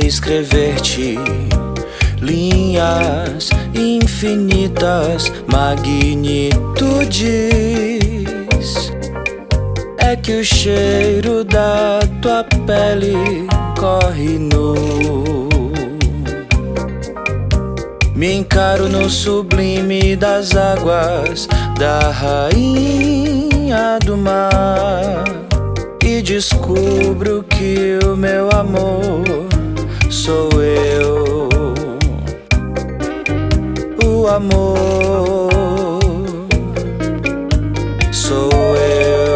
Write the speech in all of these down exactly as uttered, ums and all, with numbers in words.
escrever-te linhas infinitas, magnitudes. É que o cheiro da tua pele corre nu. Me encaro no sublime das águas da rainha do mar e descubro que o meu amor sou eu. O amor sou eu.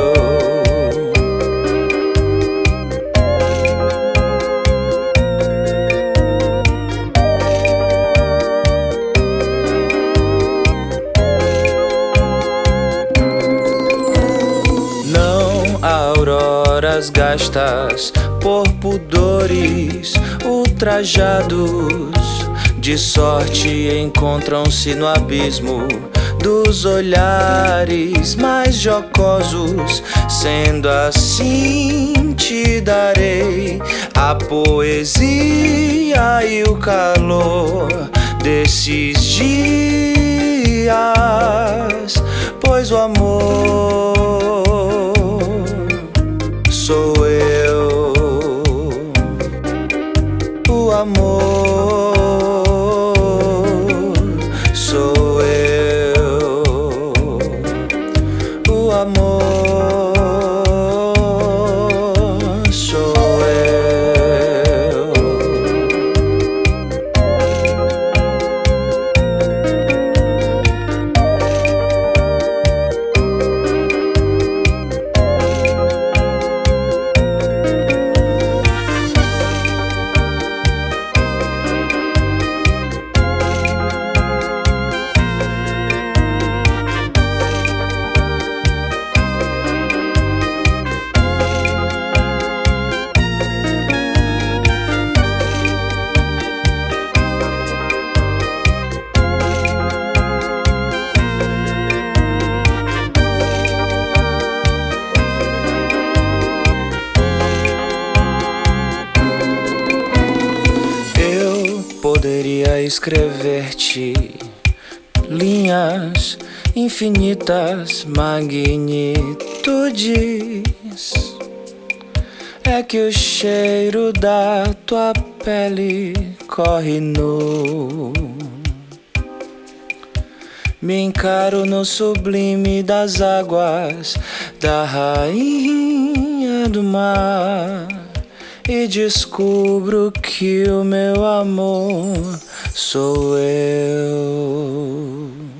Não há auroras gastas por pudores ultrajados, de sorte encontram-se no abismo dos olhares mais jocosos. Sendo assim, te darei a poesia e o calor desses dias, pois o amor sou eu. O amor sou eu. O amor sou eu. Poderia escrever-te linhas infinitas, magnitudes. É que o cheiro da tua pele corre nu. Me encaro no sublime das águas da rainha do mar e descubro que o meu amor sou eu.